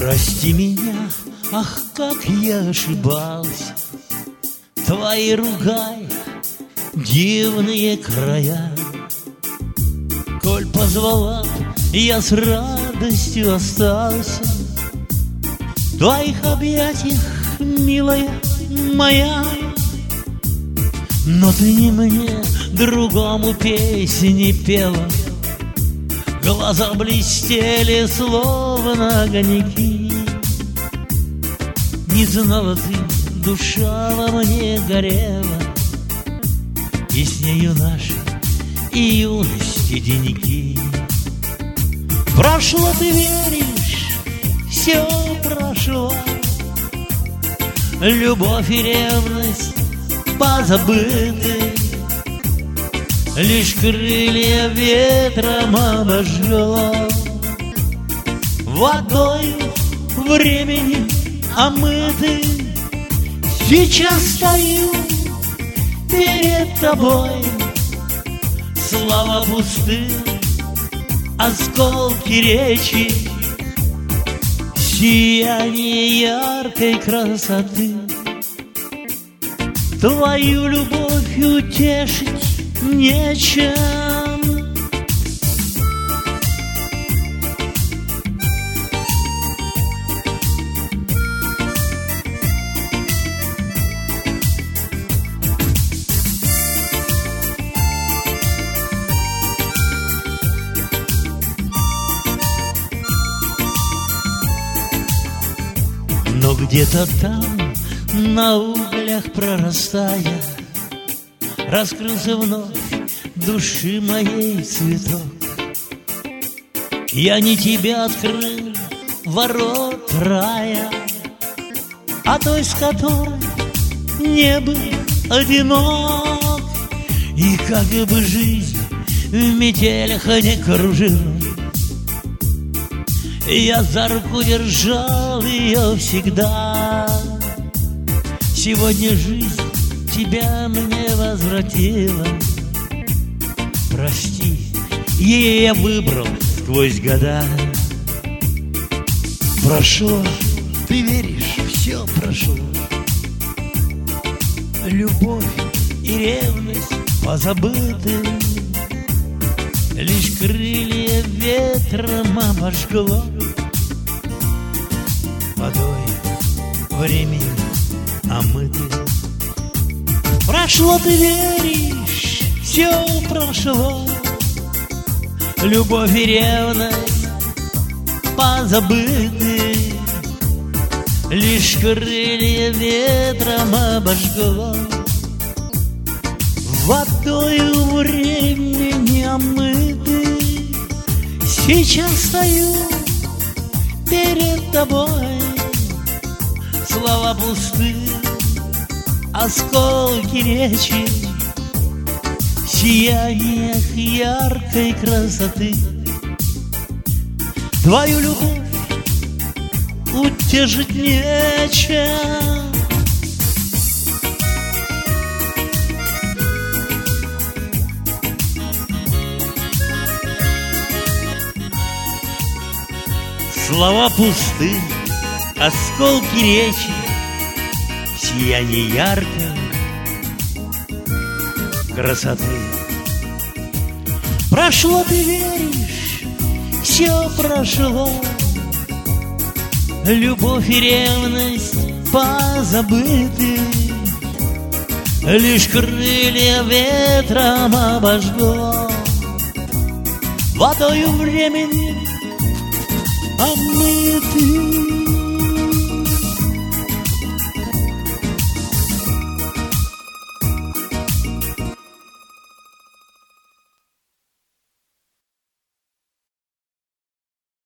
Прости меня, ах, как я ошибался, твои ругая дивные края. Коль позвала, я с радостью остался в твоих объятиях, милая моя. Но ты не мне, другому песни пела, глаза блестели, словно огоньки. Не знала ты, душа во мне горела, и с нею наши и юности деньки. Прошло, ты веришь, все прошло, любовь и ревность позабыты, лишь крылья ветром обожгло. Водой времени омыты, сейчас стою перед тобой. Слова пусты, осколки речи, сияние яркой красоты. Твою любовь утешить нечем. Но где-то там, на углях прорастая, раскрылся вновь души моей цветок. Я не тебя открыл ворот рая, а той, с которой не был одинок. И как бы жизнь в метелях не кружила, я за руку держал ее всегда. Сегодня жизнь тебя мне возвратила. Прости, ее я выбрал сквозь года. Прошло, ты веришь, все прошло. Любовь и ревность позабыты, лишь крылья ветром обожгло. Водой времени омыты. Прошло, ты веришь, все прошло. Любовь и ревность позабыты, лишь крылья ветром обожгло. Водою времени омыты, сейчас стою перед тобой. Слова пусты, осколки речи, в сияниях яркой красоты. Твою любовь утешить нечем. Слова пусты, осколки речи, сияние яркой красоты. Прошло, ты веришь, все прошло. Любовь и ревность позабыты, лишь крылья ветром обожгло. Водою времени омыты.